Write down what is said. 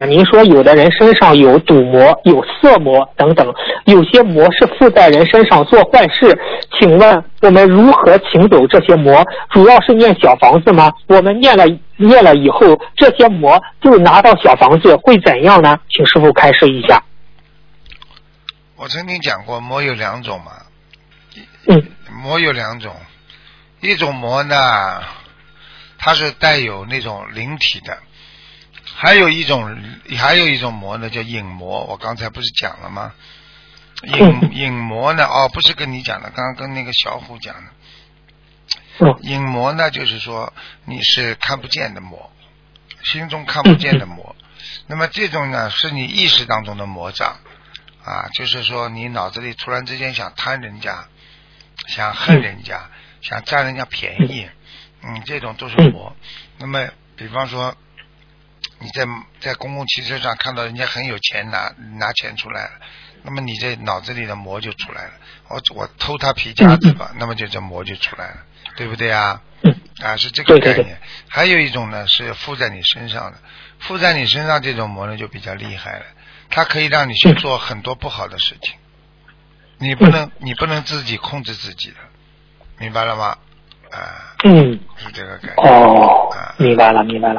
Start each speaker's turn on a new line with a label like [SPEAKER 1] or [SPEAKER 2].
[SPEAKER 1] 您说有的人身上有赌魔、有色魔等等，有些魔是附在人身上做坏事，请问我们如何请走这些魔？主要是念小房子吗？我们念了以后，这些魔就拿到小房子会怎样呢？请师父开示一下。
[SPEAKER 2] 我曾经讲过，魔有两种嘛。魔有两种，一种魔呢，它是带有那种灵体的，还有一种魔呢叫影魔。我刚才不是讲了吗？影魔呢，不是跟你讲的，刚刚跟那个小虎讲的。影魔呢，就是说你是看不见的魔，心中看不见的魔。那么这种呢，是你意识当中的魔障啊，就是说你脑子里突然之间想贪人家，想恨人家，想占人家便宜，这种都是魔。那么比方说你在公共汽车上看到人家很有钱，拿钱出来了，那么你这脑子里的魔就出来了。我偷他皮夹子吧，那么就这魔就出来了，对不对啊？是这个概念。还有一种呢是附在你身上的，附在你身上这种魔呢就比较厉害了，它可以让你去做很多不好的事情，你不能自己控制自己的，明白了吗？是这个概念。
[SPEAKER 1] 明白了。